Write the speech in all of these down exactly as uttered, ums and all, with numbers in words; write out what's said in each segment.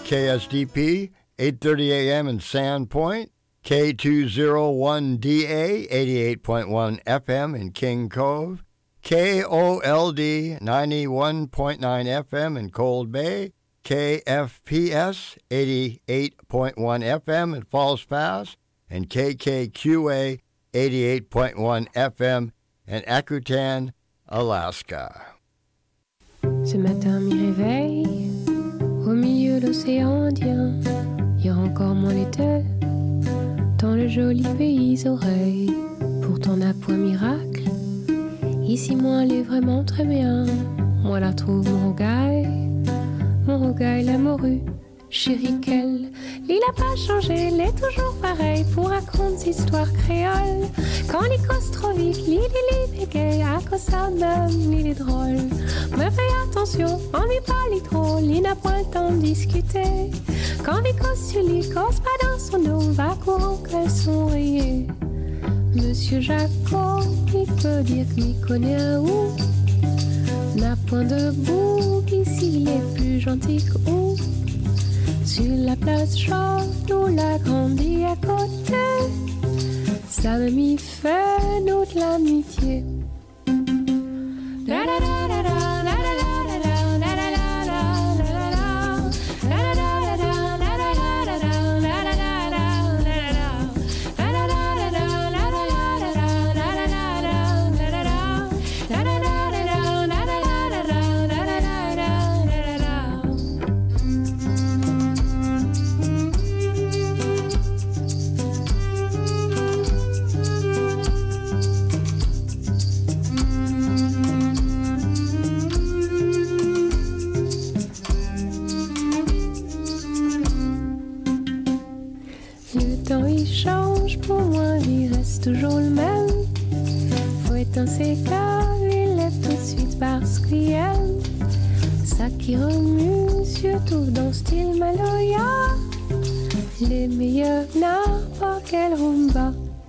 K S D P, eight thirty a.m. in Sandpoint, K two oh one D A, eighty-eight point one F M in King Cove, K O L D, ninety-one point nine F M in Cold Bay, K F P S, eighty-eight point one F M in Falls Pass, and K K Q A, eighty-eight point one F M in Akutan, Alaska. Ce matin, mi réveille au milieu de l'océan Indien. Il y a encore moins l'été dans le joli pays oreilles. Pourtant, n'a point miracle. Ici, moi, elle est vraiment très bien. Moi, la trouve mon rogaille, mon rogaille, la morue. Chérie, qu'elle, il a pas changé, il est toujours pareil pour raconter des histoires créoles. Quand il cause trop vite, l'île est gay, à cause ça même, il est drôle. Mais fais attention, on lui parle trop, il n'a point le temps de discuter. Quand il cause sur lui, cause pas dans son dos, va courant qu'elles sont rayées. Monsieur Jacot, il peut dire qu'il connaît un ou, n'a point de bouc, ici il est plus gentil que ou. Sur la place chaude où l'a grandi à côté, ça me m'y fait nous de l'amitié. Toujours le même, faut éteindre ses câbles, il lève tout de suite parce qu'il aime ça qui remue, surtout dans style Maloya, les meilleurs n'importe quel rumba.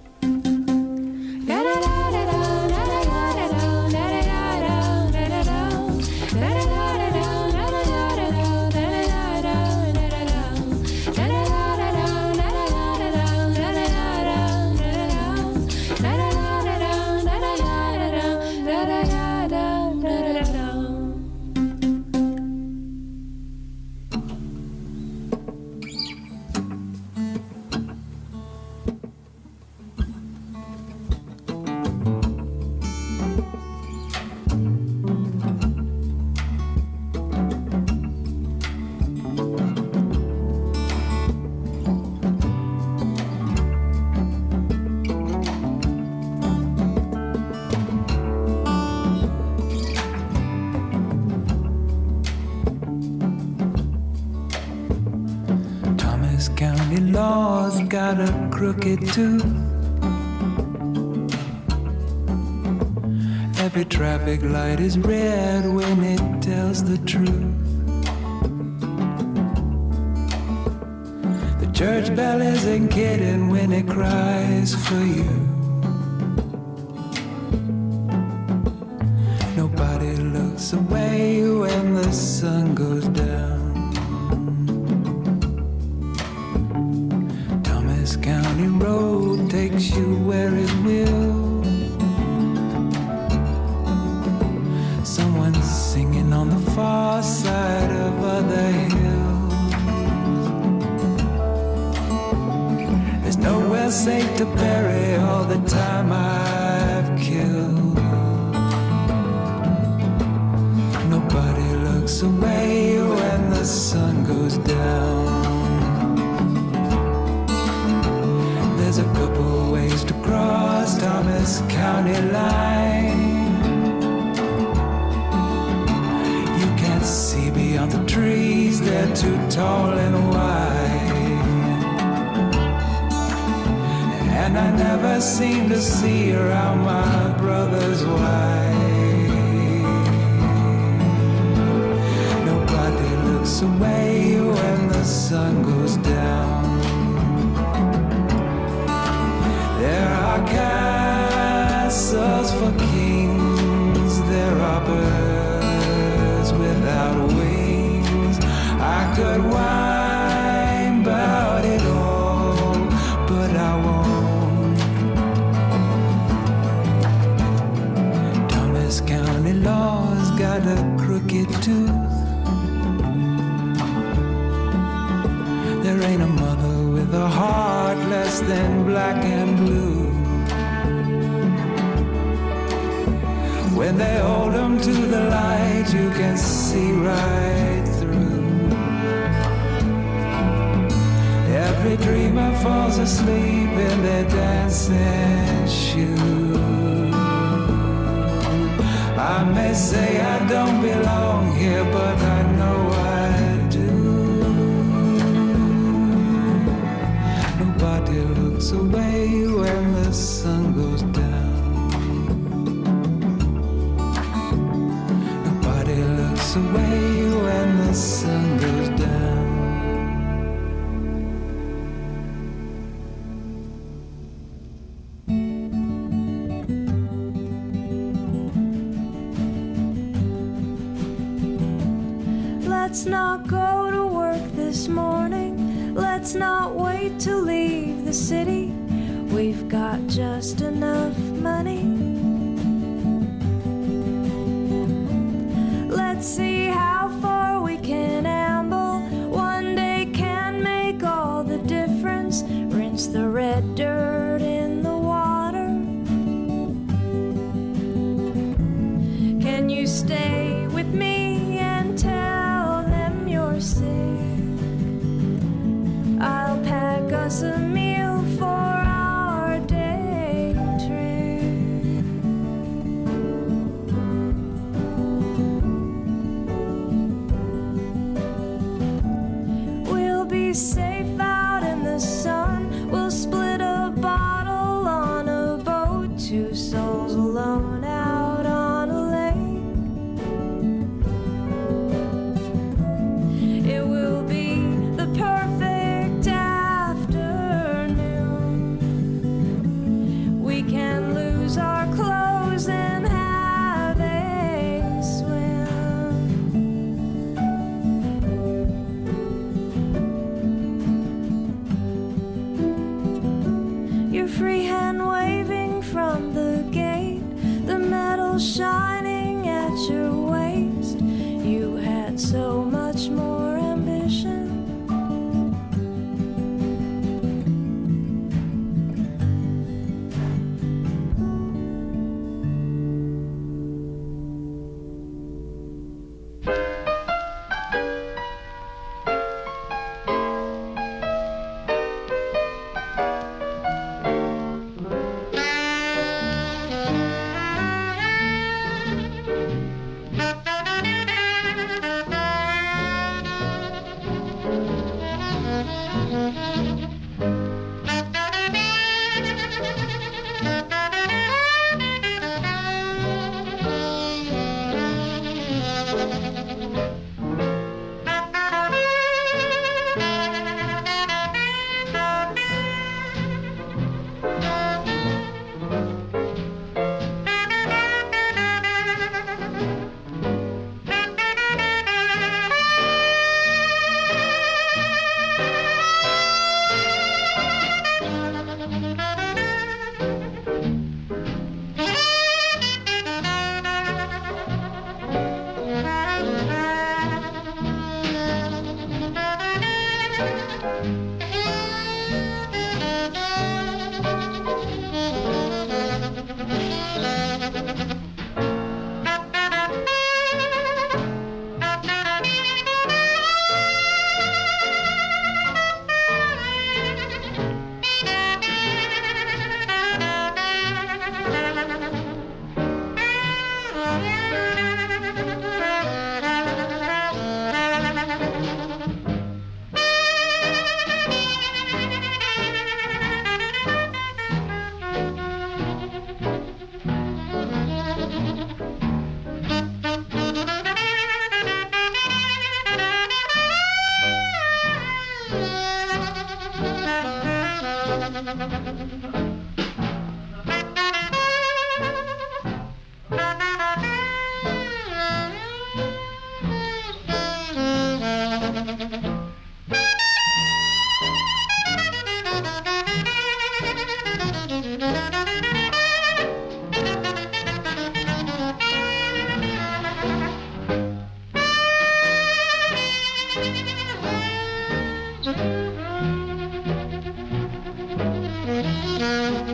Got a crooked tooth. Every traffic light is red when it tells the truth. The church bell isn't kidding when it cries for you. Nobody looks away when the sun goes down. County road takes you where it will. Someone's singing on the far side of other hills. There's nowhere safe to bury all the time I've killed. Nobody looks away when the sun goes down. There's a couple ways to cross Thomas County line. You can't see beyond the trees, they're too tall and wide. And I never seem to see around my brother's wife. Nobody looks away when the sun goes down. There are castles for kings, there are birds without wings. I could wind there ain't a mother with a heart less than black and blue. When they hold them to the light, you can see right through. Every dreamer falls asleep in their dancing shoes. I may say I don't belong here, but I know I do. Nobody looks away when the sun goes down. Nobody looks away when the sun goes down. Let's not go to work this morning. Let's not wait to leave the city. We've got just enough money. Let's see how far we can amble. One day can make all the difference. Rinse the red dirt in the water. Can you stay with me and tell them you're sick? I'll pack us a meal for our day trip. We'll be safe out in the sun. We'll split a bottle on a boat. Two souls alone out on a lake. It will be the perfect afternoon. We can lose our clothes and have a swim. Your free hand waving from the gate, the metal shining at your waist. You had so much more ambition.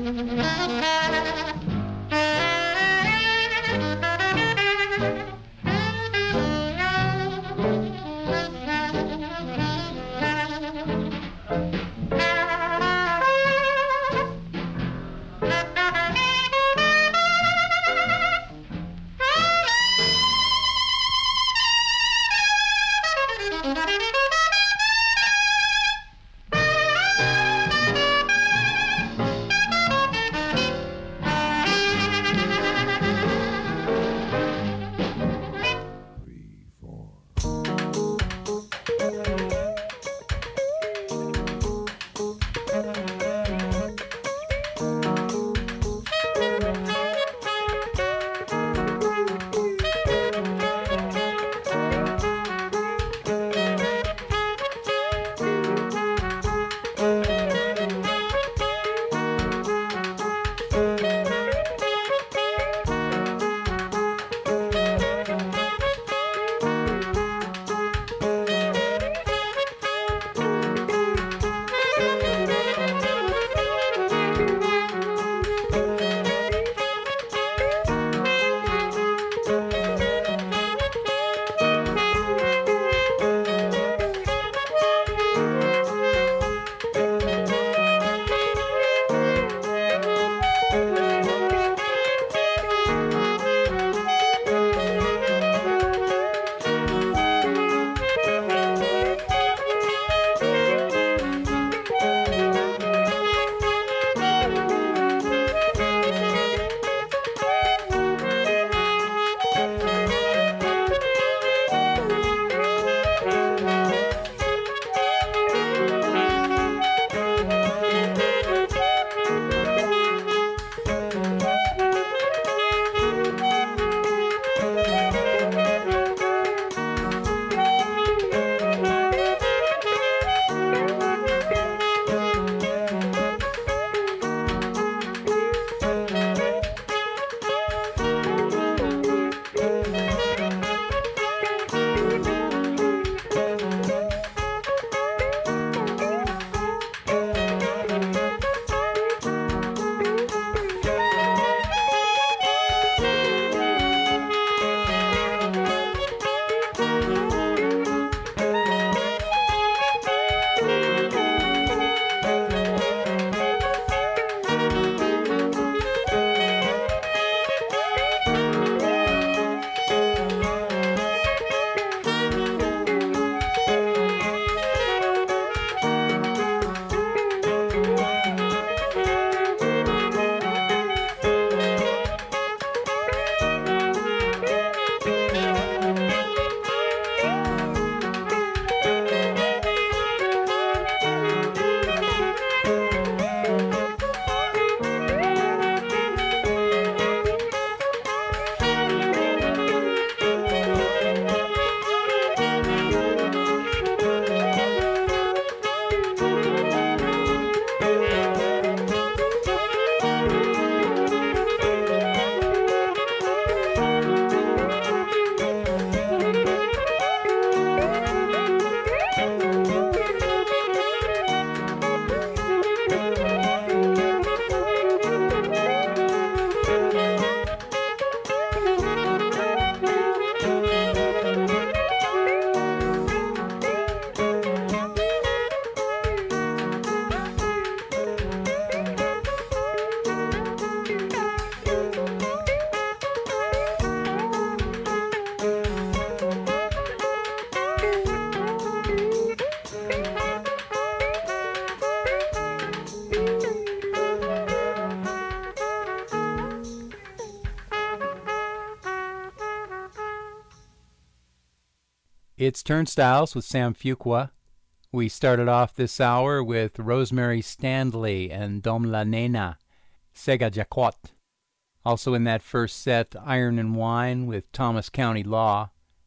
It's Turnstiles with Sam Fuqua. We started off this hour with Rosemary Stanley and Dom La Nena, Sega Jacquot. Also in that first set, Iron and Wine with Thomas County Law,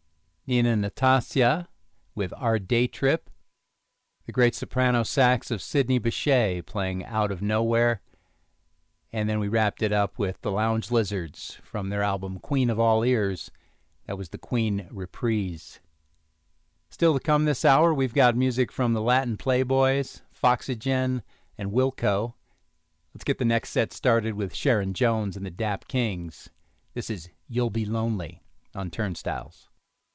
Nina Natasja with Our Day Trip, the great soprano sax of Sidney Bechet playing Out of Nowhere, and then we wrapped it up with the Lounge Lizards from their album Queen of All Ears. That was the Queen Reprise. Still to come this hour, we've got music from the Latin Playboys, Foxygen, and Wilco. Let's get the next set started with Sharon Jones and the Dap Kings. This is You'll Be Lonely on Turnstiles.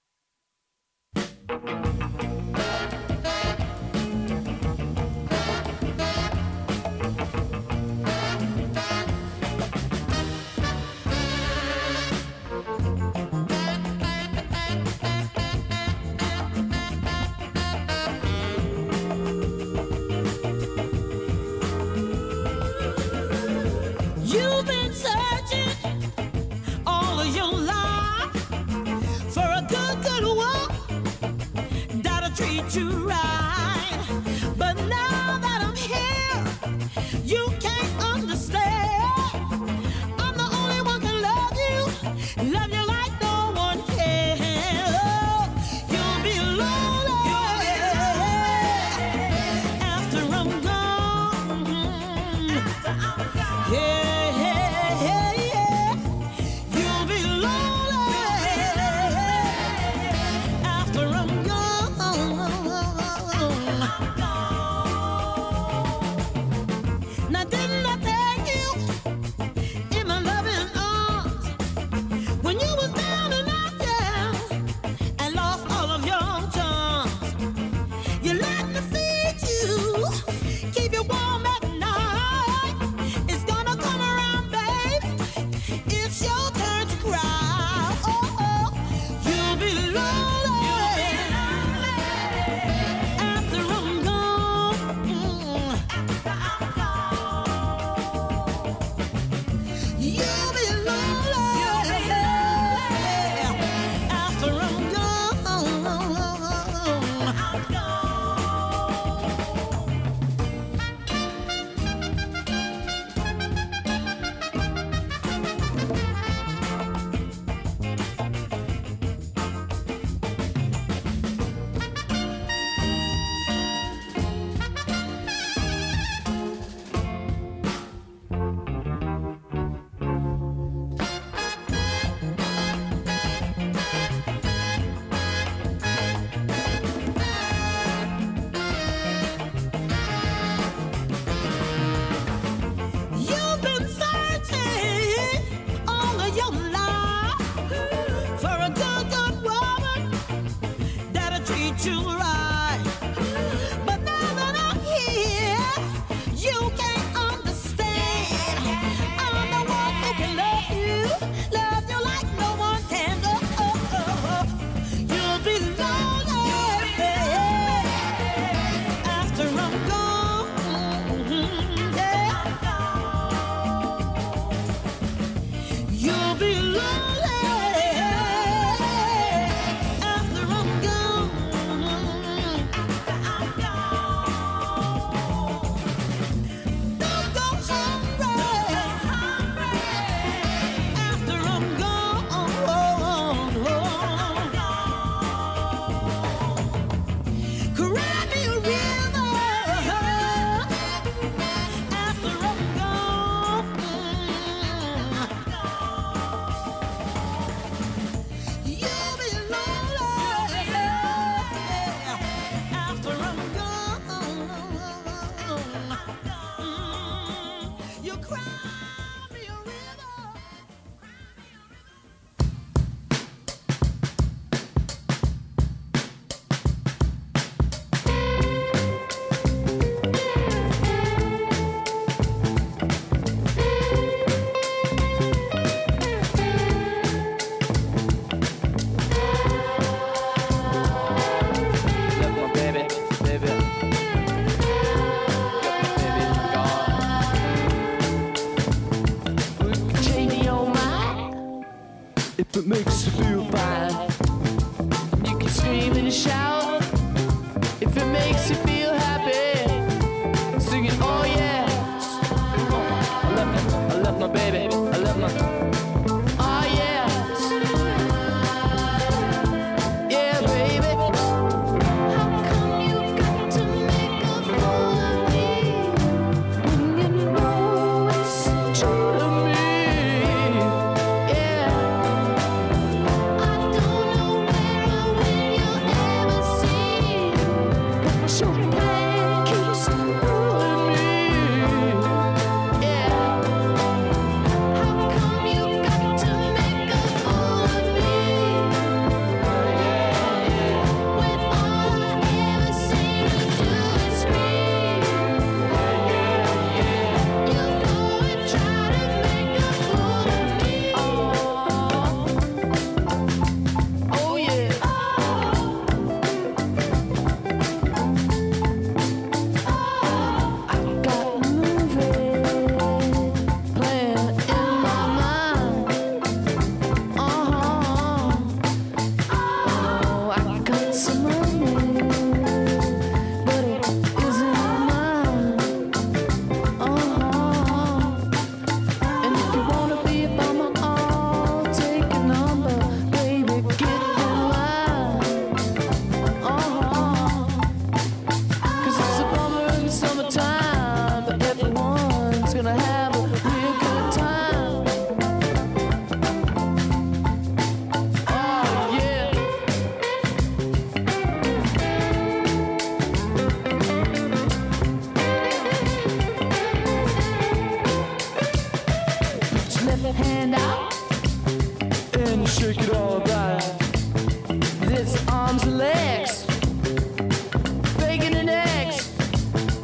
You've been searching all of your life for a good, good one that'll treat you right. But now that I'm here, you can't understand. I'm the only one can love you, love you like no one can. Oh, you'll be lonely after I'm gone. Yeah. It makes you feel fine. You can scream and shout if it makes you feel happy. Singing, oh yes, I love my, I love my baby, I love my, oh yes, yeah baby. How come you got to make a fool of me when you know it's true to me? Your plan keeps pulling me.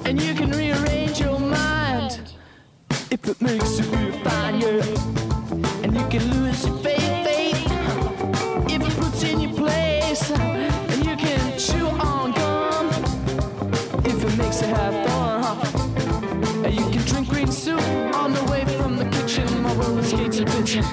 and you can rearrange your mind if it makes you feel fine, yeah. And you can lose your faith, faith if it puts in your place, and you can chew on gum if it makes you have fun, huh? And you can drink green soup on the way from the kitchen while roller skates are bitching.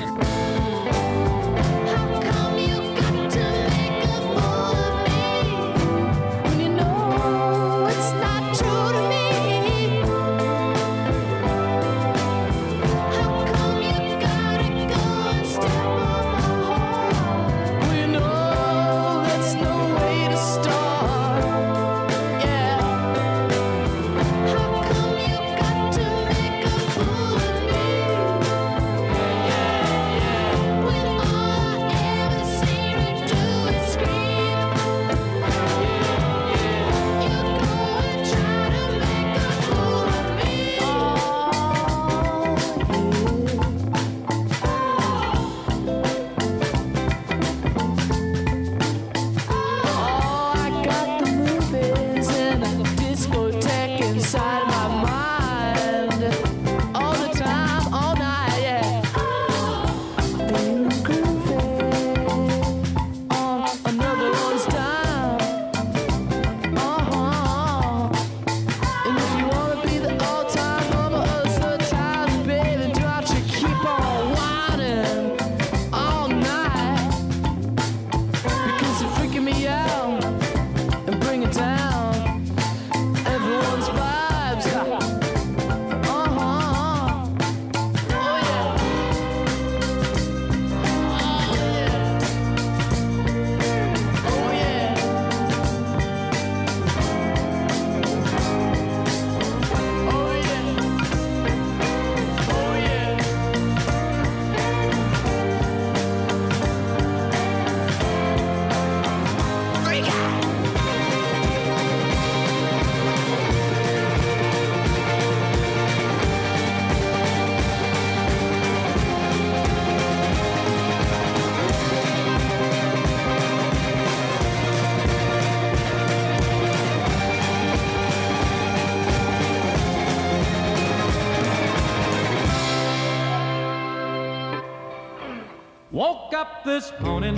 Woke up this morning,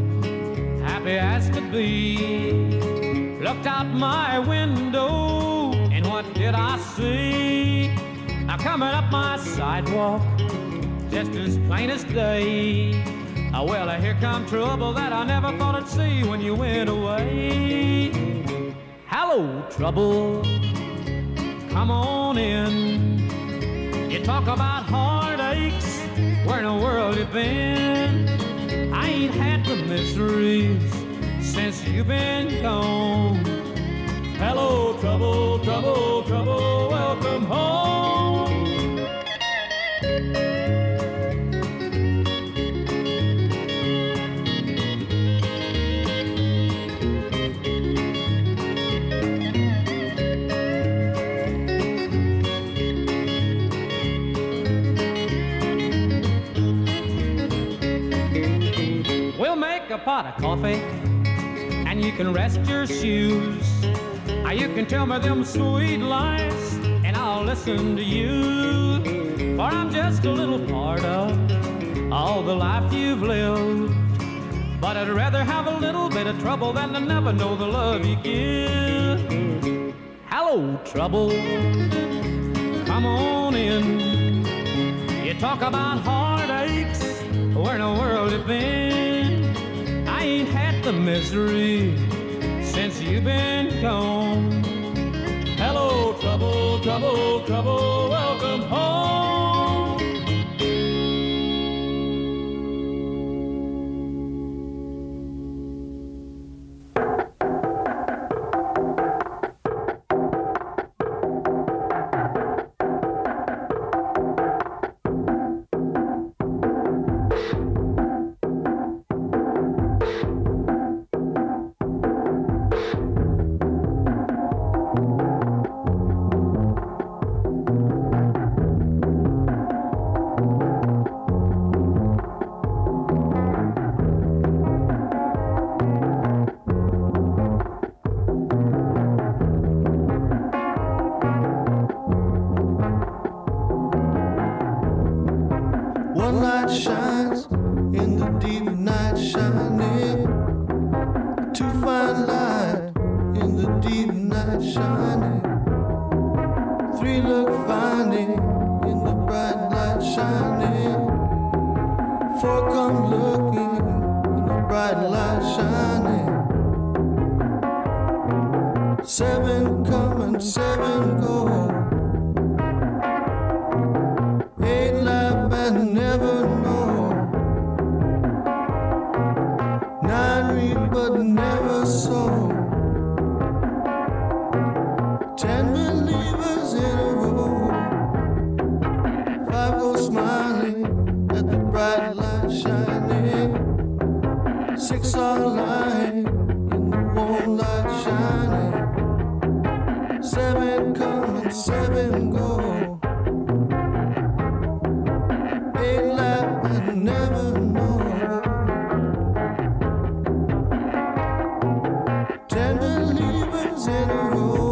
happy as could be. Looked out my window, and what did I see? Now coming up my sidewalk, just as plain as day. Oh, well, here come trouble that I never thought I'd see when you went away. Hello, trouble, come on in. You talk about heartaches, where in the world you been? I ain't had the miseries since you've been gone. Hello, trouble, trouble, trouble, welcome home. A pot of coffee, and you can rest your shoes. Now you can tell me them sweet lies, and I'll listen to you. For I'm just a little part of all the life you've lived. But I'd rather have a little bit of trouble than to never know the love you give. Hello, trouble, come on in. You talk about heartaches, where in the world you been? I ain't had the misery since you've been gone. Hello, trouble, trouble, trouble, welcome home. light shines in the deep night shining. To find light in the deep night shining. Three look finding in the bright light shining. Four come looking in the bright light shining. Seven come and seven go. Eight laugh and never know. Nine read but never sow. Ten believers in a row. Five go smiling at the bright light shining. Six are lying in the warm light shining. Seven come and seven go. Eight laugh and never know. Ten believers in a row.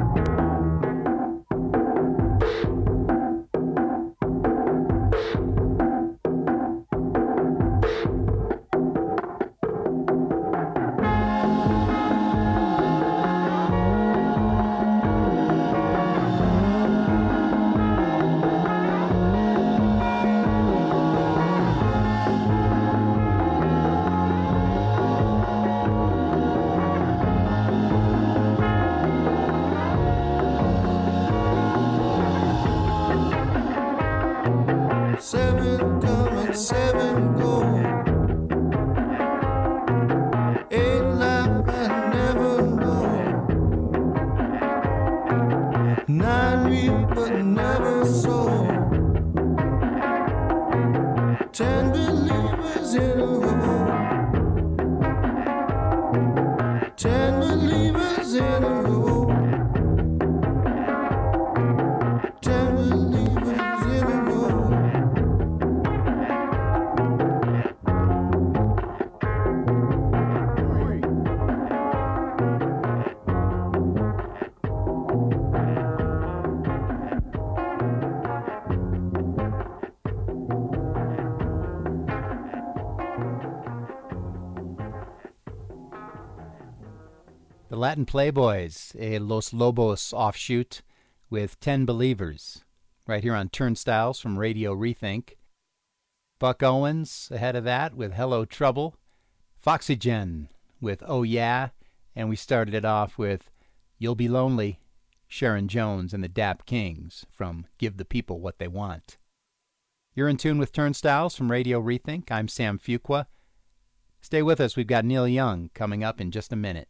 Seven come and seven go. Eight laugh and never know. Nine read but never sow. Ten believers in a row. Ten believers in a row. Ten believers in a row. The Latin Playboys, a Los Lobos offshoot with Ten Believers, right here on Turnstiles from Radio Rethink. Buck Owens ahead of that with Hello Trouble. Foxygen with Oh Yeah. And we started it off with You'll Be Lonely, Sharon Jones and the Dap Kings from Give the People What They Want. You're in tune with Turnstiles from Radio Rethink. I'm Sam Fuqua. Stay with us. We've got Neil Young coming up in just a minute.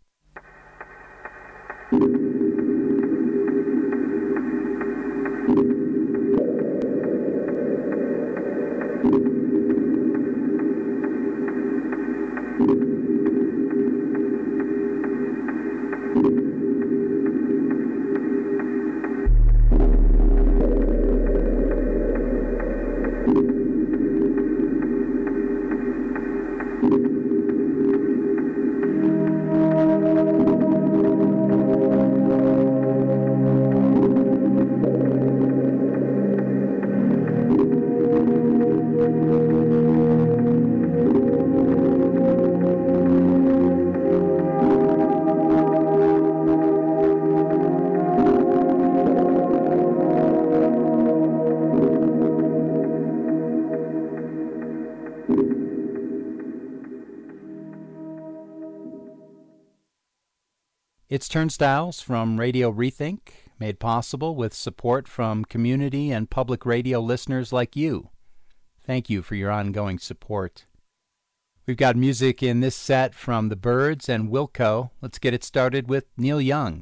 It's Turnstiles from Radio Rethink, made possible with support from community and public radio listeners like you. Thank you for your ongoing support. We've got music in this set from The Byrds and Wilco. Let's get it started with Neil Young.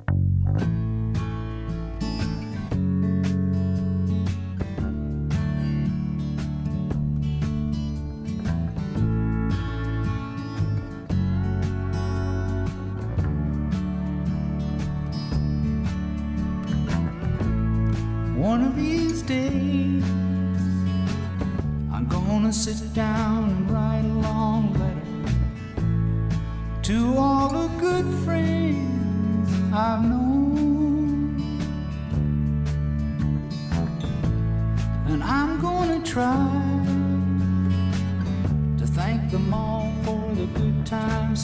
One of these days, I'm gonna sit down and write a long letter to all the good friends I've known. And I'm gonna try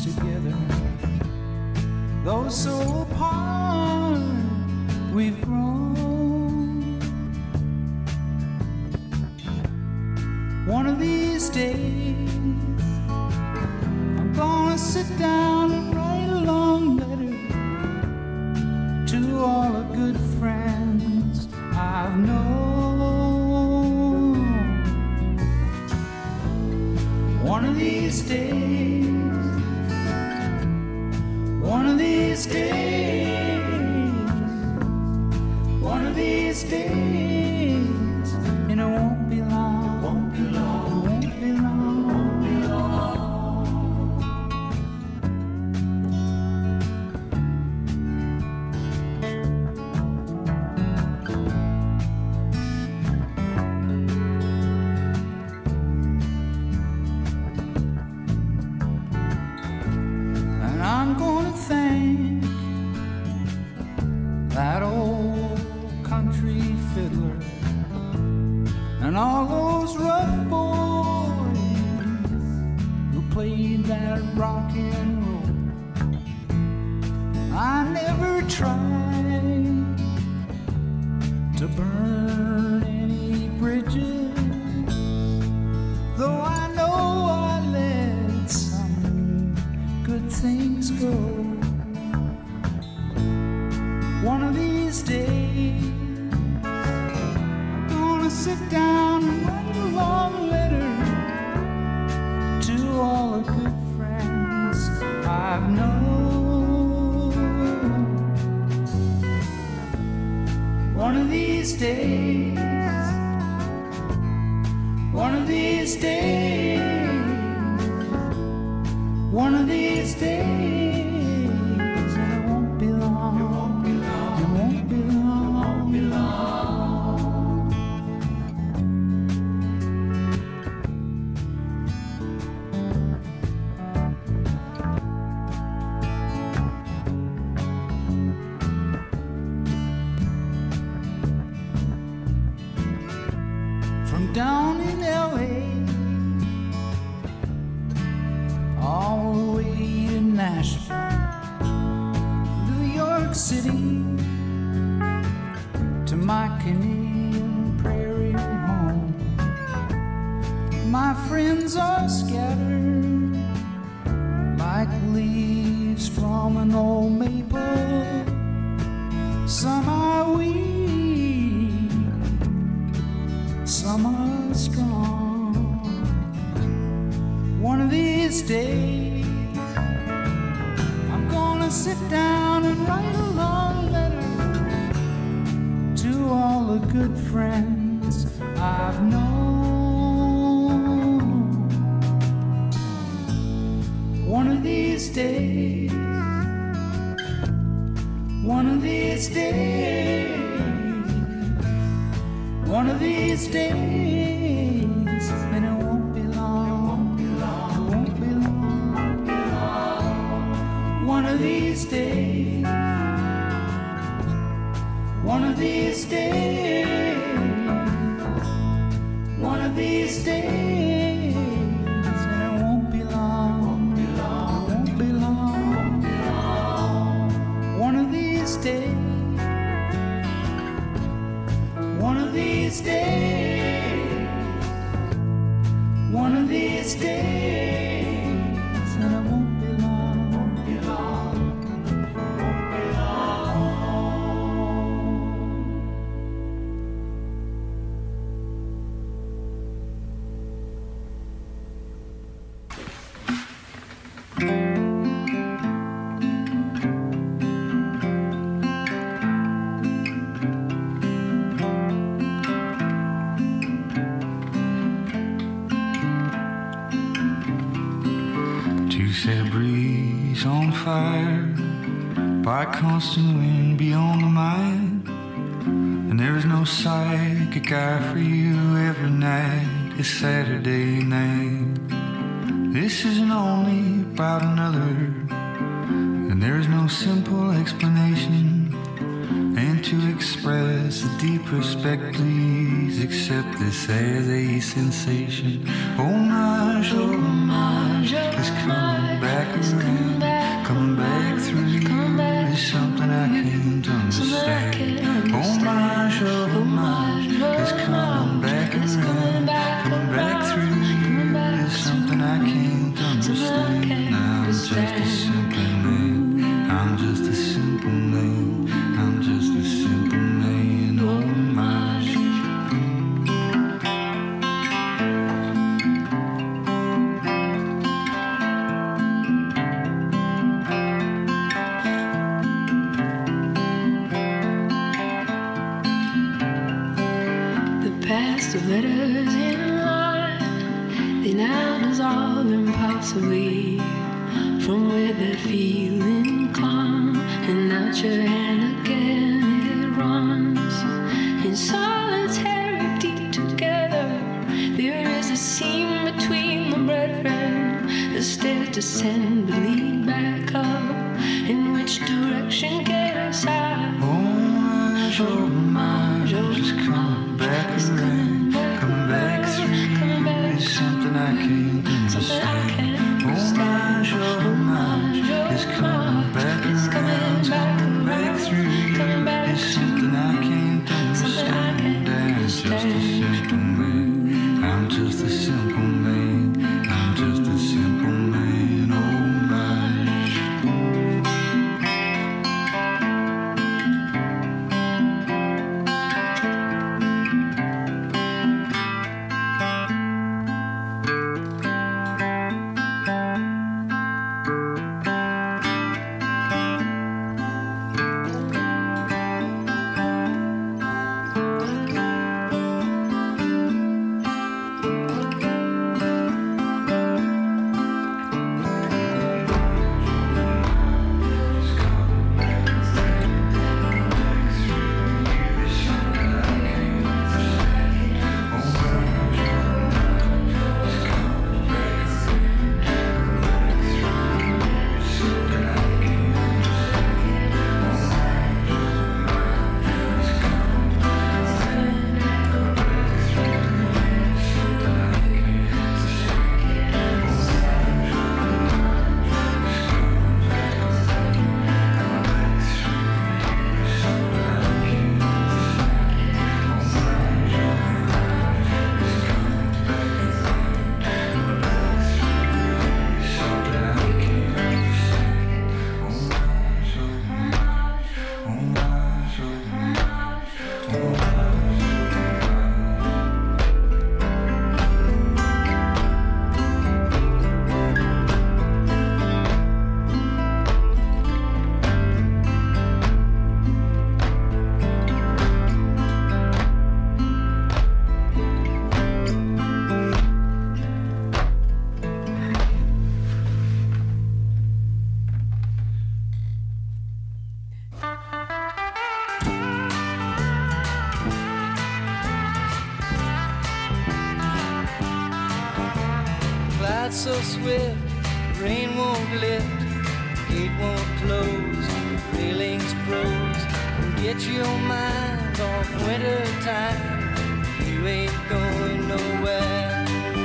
hands together, though so apart we've grown. One of these days I'm gonna sit down and write a long letter to all the good friends I've known. One of these days, one of these days, one of these days, and it won't be long, won't be long, won't be long, won't be long. And I'm gonna thank that old country fiddler and all those rough boys who played that rock and roll. I never tried to burn any bridges, though I know I let some good things go. One of these days I'm gonna sit down and write a long letter to all the good friends I've known. One of these days, one of these days, one of these days, and it won't be long, it won't be long, it won't be long, it won't be long. From down in L A all the way to Nashville, New York City, to my Canadian prairie home. My friends are scattered like leaves from an old maple. Some are weak, some are strong. One of these days I'm gonna sit down and write a long letter to all the good friends I've known. One of these days, one of these days, one of these days, and it won't be long, it won't be long, it won't be long. One of these days, one of these days, one of these days, and it won't be long, it won't be long, it won't be long. One of these days, one of these days, one of these days, and it won't be long, won't be long, won't be long. Two set breeze on fire by constant wind beyond the mind, and there is no psychic eye for you. Every night is Saturday night. This isn't only about another, and there is no simple explanation. And to express a deep respect, please accept this as a sensation. Homage, homage is coming back back around, coming back through you is something I can't understand. Oh my, oh my, it's coming back around, coming back through you is something I can't understand. I'm just a simple man, I'm just a simple man, I'm just a simple man. Oh my. The letters in line, they now dissolve impossibly from where that feeling clung, and out your hand again it runs in solitarity together. There is a seam between the brethren, the stairs descend but lead back up. In which direction get us out? Oh, oh my, just come back around, come back through is something I can't understand. Oh my, oh my, it's coming back around, coming back through is something I can't understand. I'm just a simple man, I'm just a simple man, I'm just a simple man. Oh my. So swift, rain won't lift, gate won't close, railings froze. Get your mind off winter time, you ain't going nowhere.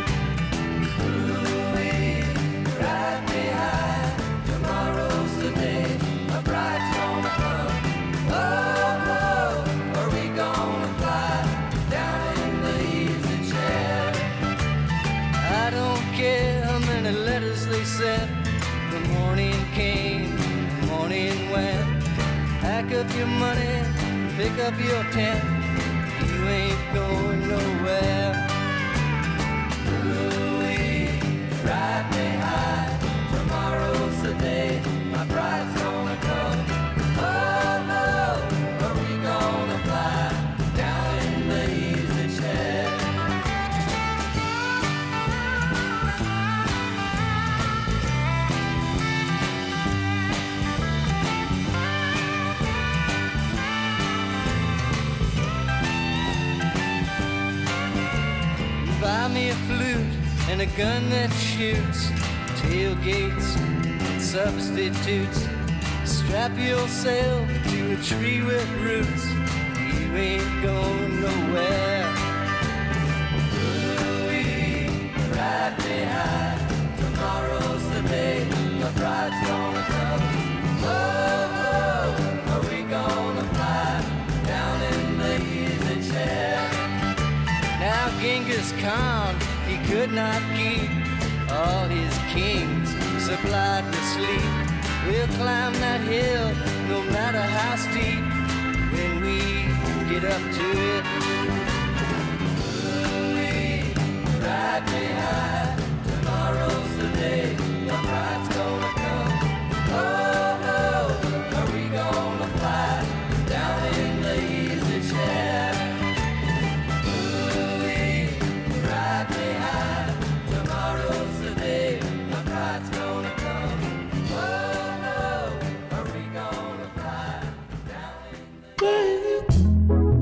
Ooh-wee, ride me high, tomorrow's the day, a bride's gonna come. Oh, oh, are we gonna fly down in the easy chair? I don't care the letters they sent, the morning came, the morning went. Pack up your money, pick up your tent, you ain't going nowhere. Ooh-wee, ride me high, tomorrow's the day, my bride's gonna come. Oh no, are we gonna fly down in the easy chair? Buy me a flute and a gun that shoots, tailgates and substitutes. Strap yourself to a tree with roots, you ain't going nowhere. Ooh-wee, ride me high, tomorrow's the day, my bride's gonna come. Oh, oh, are we gonna fly down in the easy chair? Now Genghis Khan, he could not keep all his kings supplied with sleep. We'll climb that hill no matter how steep when we get up to it. Ooh-wee, ride me high, tomorrow's the day, the bride's gonna come. Oh, oh, are we gonna fly down in the easy chair? Ooh-wee, ride me high, tomorrow's the day, the bride's gonna come. Oh, oh, are we gonna fly down in the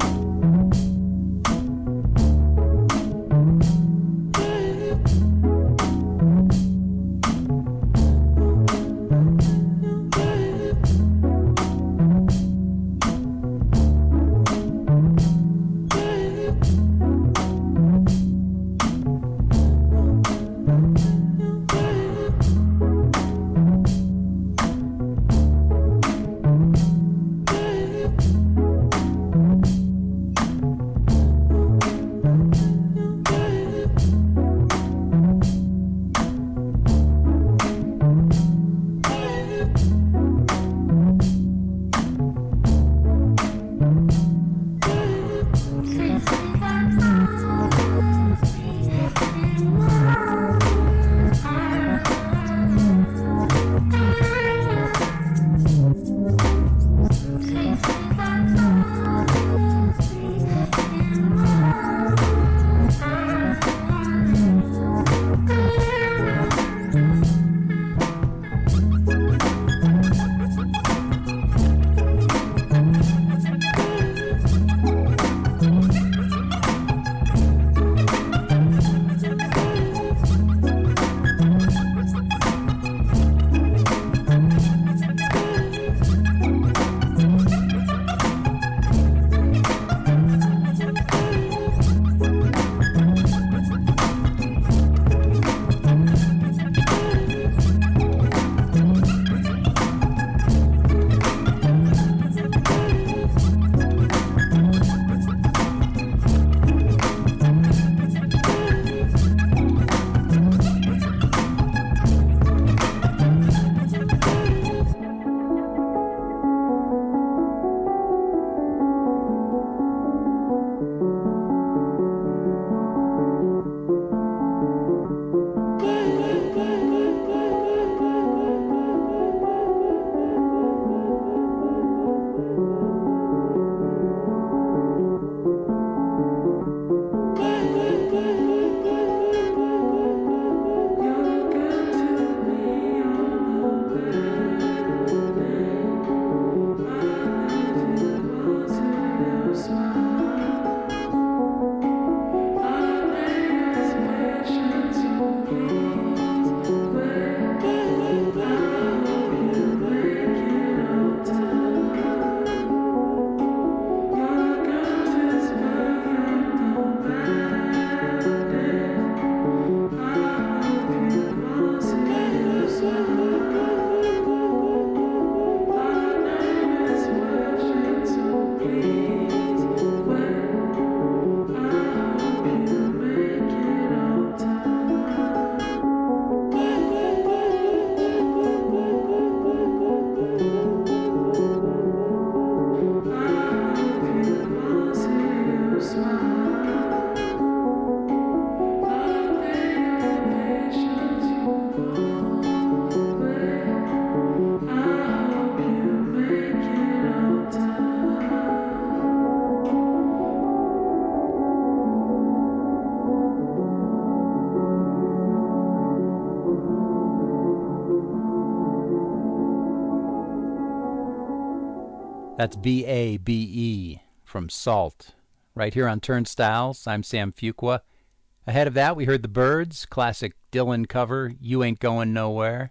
That's B A B E from Salt. Right here on Turnstiles, I'm Sam Fuqua. Ahead of that, we heard The Byrds, classic Dylan cover, You Ain't Going Nowhere.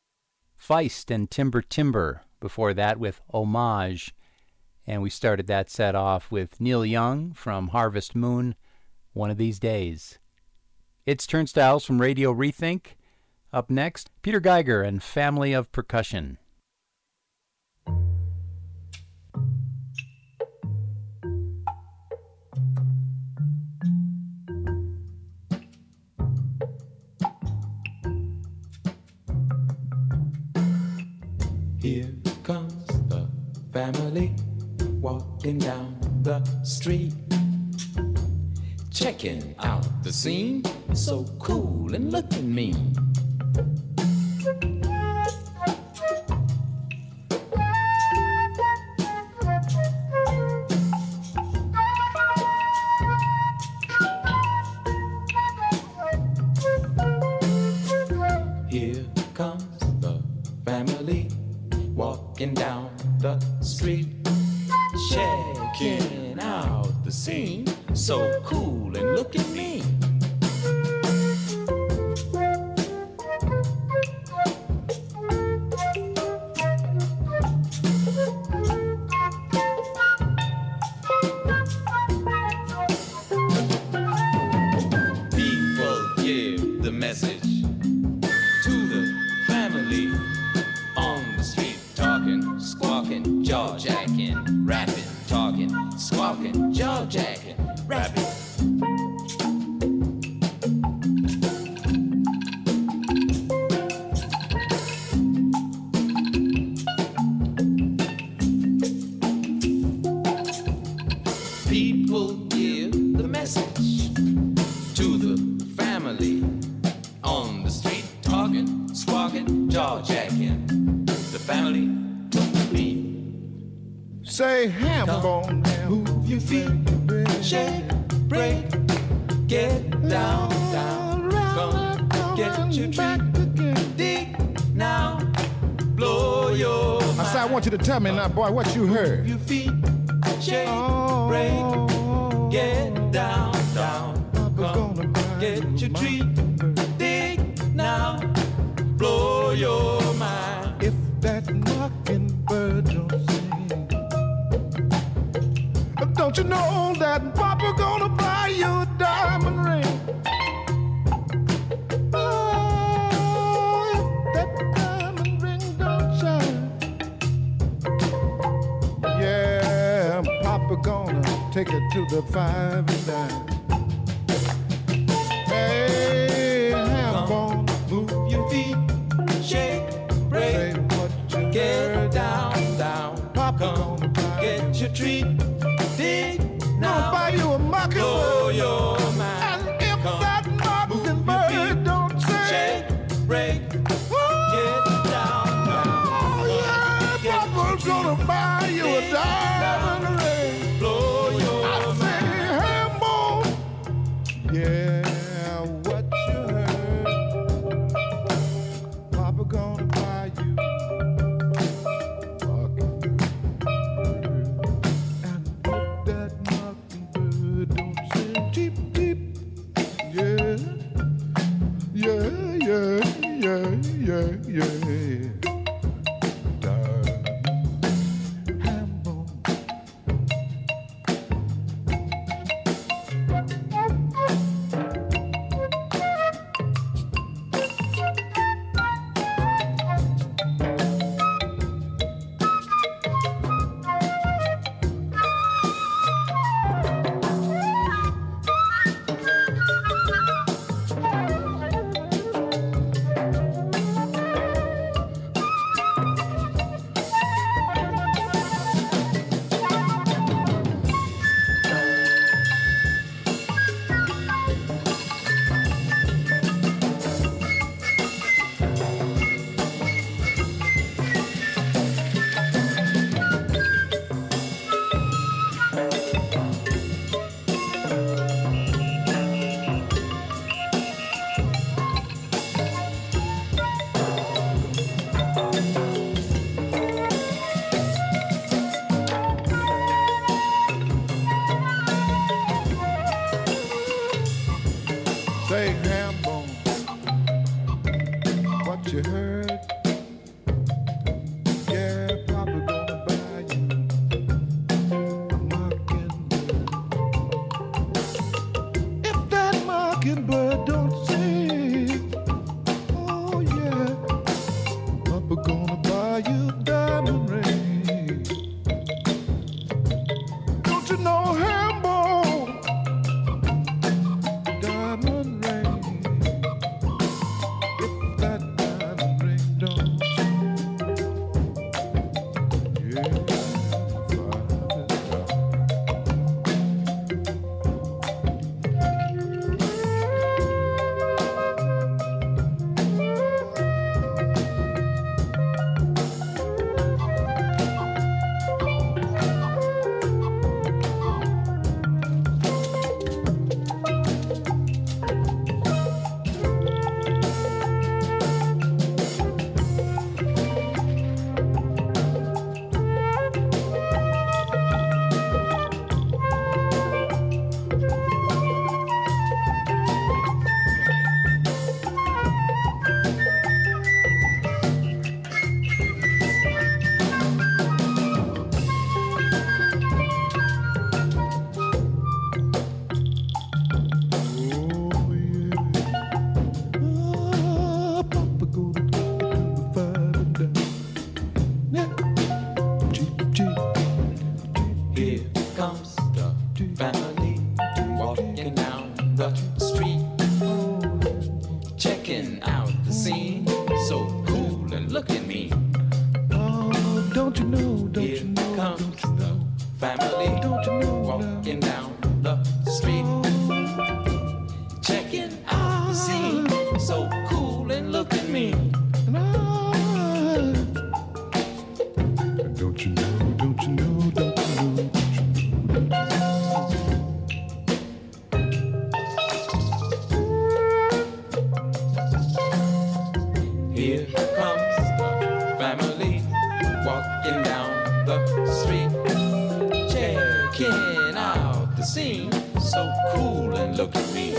Feist and Timber Timber before that with Homage. And we started that set off with Neil Young from Harvest Moon, One of These Days. It's Turnstiles from Radio Rethink. Up next, Peter Geiger and Family of Percussion. Here comes the family walking down the street, checking out the scene, so cool and looking mean. Here comes the family walking down the street, checking out the scene, so cool and looking mean. People give the message to the family on the street, talking, squawking, jaw-jacking, rapping, talking, squawking, jaw-jacking, rapping. People give the message to the family on the street, talking, squawking, jaw-jacking. The family took the beat. Say, ham bone, move your feet, shake, break, get down, down, come, get your treat, dig now, blow your mind. I said, I want you to tell me now, boy, what you heard. Your feet, shake, break, get down, down, come, get your treat, dig now, blow your mind. If that mockingbird don't sing, don't you know that Papa gonna buy you a diamond ring? Oh, if that diamond ring don't shine, yeah, Papa gonna take it to the five and dime. Hey, ham bone, move your feet, shake, break, say what you get heard. down, down, Papa come, gonna buy get your treat, dig now, gonna buy you a mockingbird. blow your mind. And if Come, that move your mockingbird feet, don't sing, shake, break, get down, down, oh yeah, get Papa's your gonna buy you a dig diamond ring. blow your I say, ham bone, Don't you know Hambo? Diamond ring. If that diamond ring don't. Yeah, Here comes the family walking down the street, checking out the scene. So cool and look at me. oh, don't you know, don't Here you know, comes don't you the know, family don't you know walking down the street, checking out the scene. So cool and look at me. and I, don't you know, don't you know, don't you know, don't you know, don't you know. Here comes the family walking down the street, checking out the scene. So cool and look at me.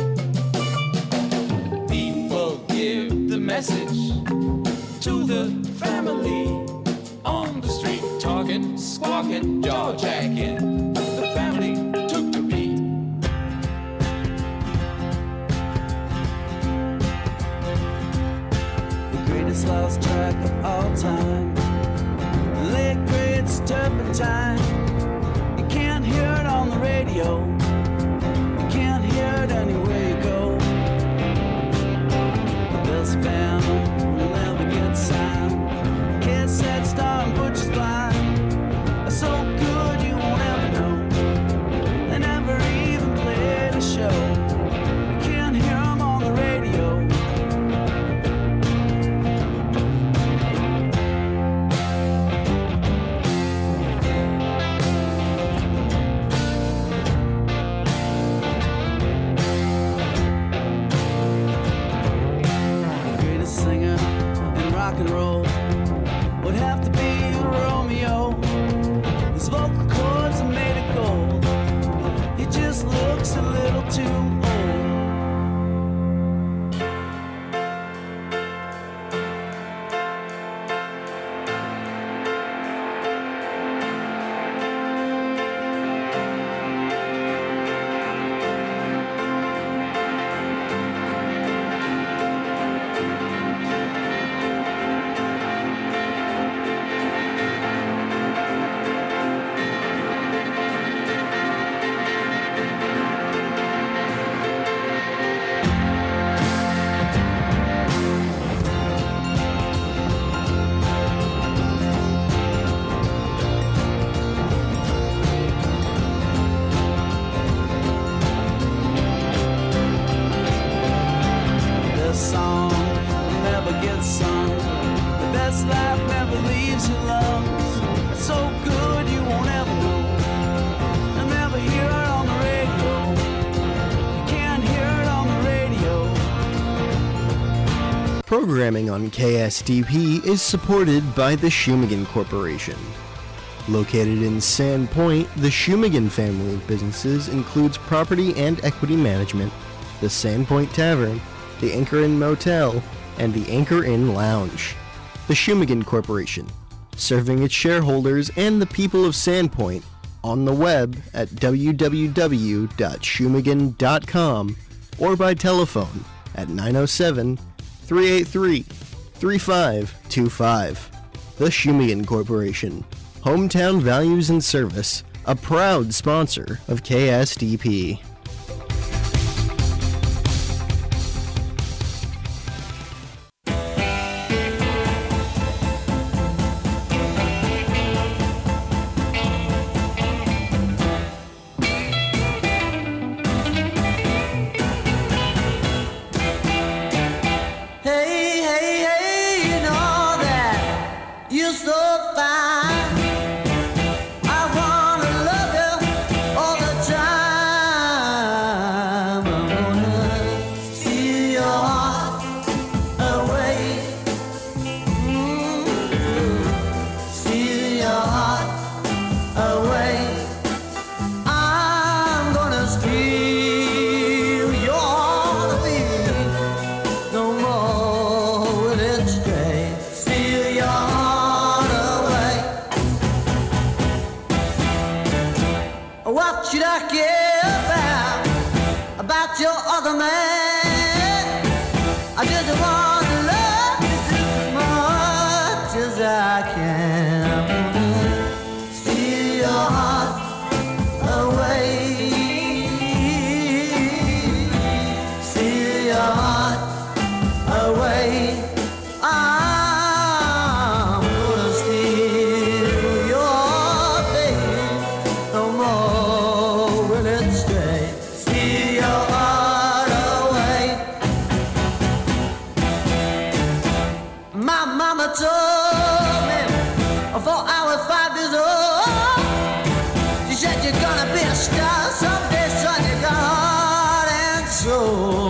People give the message to the family on the street, talking, squawking, jaw jacking. The family took the beat. The greatest lost track of all time. The late great turpentine. You can't hear it on the radio. You can't hear it anywhere you go. The best band will never get signed. Cassette star and Butcher's Blind are so good you won't ever know. They never even played a show. You can't hear 'em on the radio. The greatest singer in rock and roll would have to be Romeo. His vocal cords are made of gold. He just looks a little too old. This song never gets sung. The best life never leaves your lungs. It's so good you won't ever know. You'll never hear it on the radio. You can't hear it on the radio. Programming on K S D P is supported by the Shumagan Corporation. Located in Sand Point, the Shumagan family of businesses includes property and equity management, the Sand Point Tavern, the Anchor Inn Motel, and the Anchor Inn Lounge. The Shumagan Corporation, serving its shareholders and the people of Sandpoint on the web at w w w dot shumagan dot com or by telephone at nine oh seven, three eight three, three five two five. The Shumagan Corporation, hometown values and service a proud sponsor of K S D P. Hey, hey, hey, you know that you're so fine. I wanna love you all the time. I wanna steal your heart away. Mm-hmm. Steal your heart away. I'm gonna steal your heart away. No more will it stray. Steal your heart away. What should I care about about your other man? I just want to love you as much as I can. I'm gonna steal your heart away. Steal your heart away. I'm gonna steal your baby. No more will it stay. Steal your heart away. My mama told me before I was five years old. She said you're gonna be a star someday, son. You got heart and soul.